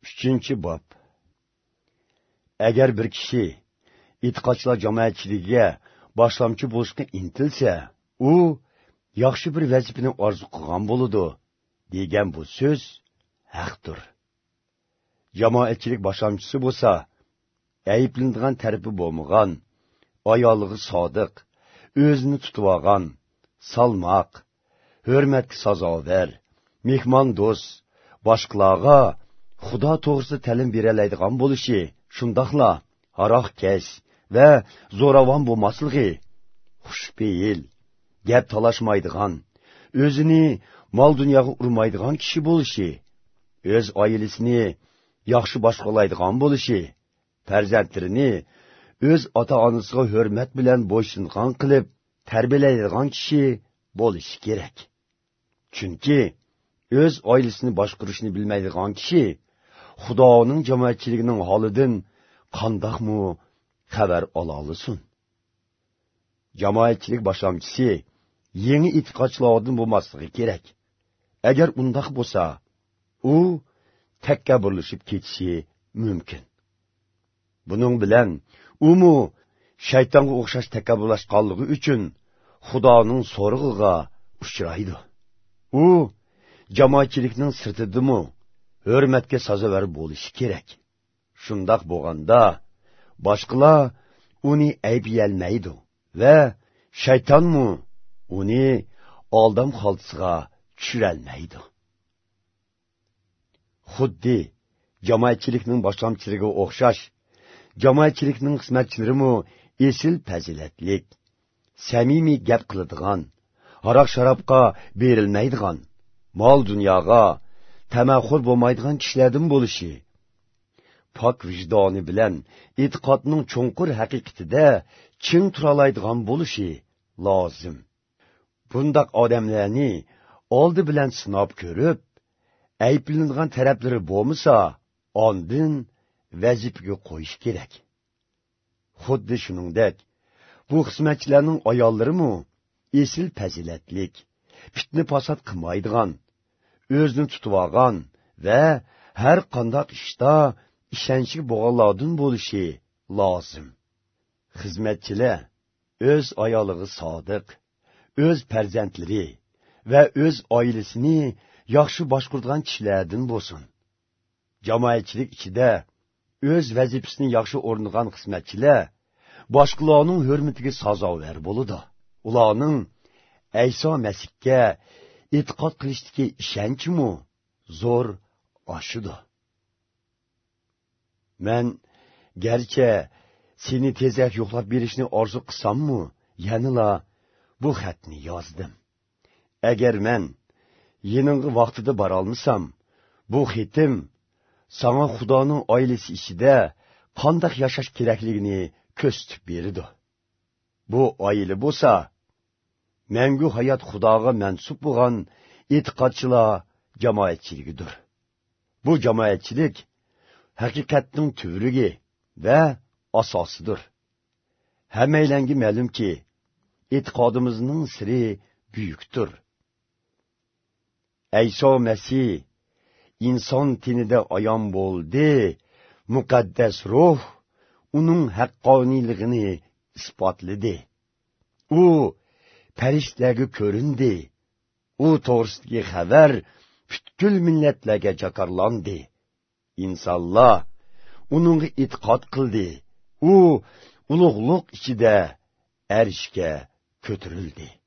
3. bob. Agar bir kishi e'tiqodchilar jamoatchiligiga boshlamchi bo'lishga intilsa, u yaxshi bir vazifani orzu qilgan bo'ladi degan bu so'z haqdir. Jamoatchilik boshlamchisi bo'lsa, ayblanadigan tarafi bo'lmagan, ayoliga sodiq, o'zini tutib olgan, salmoq, hurmatga sazovar, mehmon do'st, boshqalarga Xudo to'g'risida ta'lim beralaydigan bo'lishi, shundoqla haroqkash va zo'ravon bo'lmasligi, xushfe'l, gap talashmaydigan, o'zini mol dunyoga urmaydigan kishi bo'lishi, o'z oilasini yaxshi boshqalaydigan bo'lishi, farzandlarini o'z ota-onasiga hurmat bilan bo'ysungan qilib tarbiyalaydigan kishi bo'lishi kerak. Chunki o'z oilasini boshqarishni bilmaydigan kishi Xudoning jamoatchiligining holidan qandoqmi xabar ola olsin. Jamoatchilik boshlamchisi yangi e'tiqodchilardan bo'lmasligi kerak. Agar undoq bo'lsa, u takabburlashib ketishi mumkin. Buning bilan u shaytonga o'xshash takabburlashganligi uchun Xudoning so'rig'iga uchraydi. U jamoatchilikning sirtidimi hurmatga sazovor bo'lishi kerak. Shundoq bo'lganda boshqalar uni ayblayolmaydi va shaytonmi uni oldam xaltisiga tushirolmaydi. Xuddi jamoatchilikning boshlamchilariga o'xshash, jamoatchilikning xizmatchilari esil fazilatlik, samimiy gap qiladigan, aroq-sharobga berilmaydigan, mol dunyoga tamaxur bo'lmaydigan kishilardan bo'lishi, pok vijdoni bilan e'tiqodning cho'nqur haqiqatida chin turalaydigan bo'lishi lozim. Bundaq odamlarni oldi bilan sinab ko'rib, ayblanadigan taraflari bo'lmasa, ondan vazifaga qo'yish kerak. Xuddi shuningdek, bu xizmatchilarning ayollarimi esil fazilatlik, fitna fasod qilmaydigan, o'zini tutib olgan va har qanday ishda ishonchli bo'lganlardan bo'lishi lozim. Xizmatchilar o'z ayoliga sodiq, o'z farzandlari va o'z oilasini yaxshi boshqaradigan kishilardan bo'lsin. Jamoatchilik ichida o'z vazifasini yaxshi o'rnagan xizmatchilar boshqalarning hurmatiga sazovor bo'ladi. Ularning Ayso Masihga e'tiqod qilishdagi ishonchimi zo'r oshidi. Men garchi seni tezak yo'qlab berishni orzu qilsam-mu, yanila bu xatni yozdim. Agar men yeningga vaqtida bora olmasam, bu xatim sana Xudoning oilasi ichida qanday yashash kerakligini ko'rsatib berdi. Bu oila bo'lsa, mangu hayot Xudoga mansub bo'lgan e'tiqodchilar jamoatchiligidir. Bu jamoatchilik haqiqatning tuvrugi va asosidir. Hammalarga ma'lumki, e'tiqodimizning siri buyukdir. Ayso Masih inson tenida ayon bo'ldi, muqaddas ruh uning haqqoniyligini isbotladi. U farishtalarga ko'rindi. U to'g'risidagi xabar butkul millatlarga jakarlandi. İnsanlar uningga e'tiqod qildi. U ulug'liq ichida arshga ko'tarildi.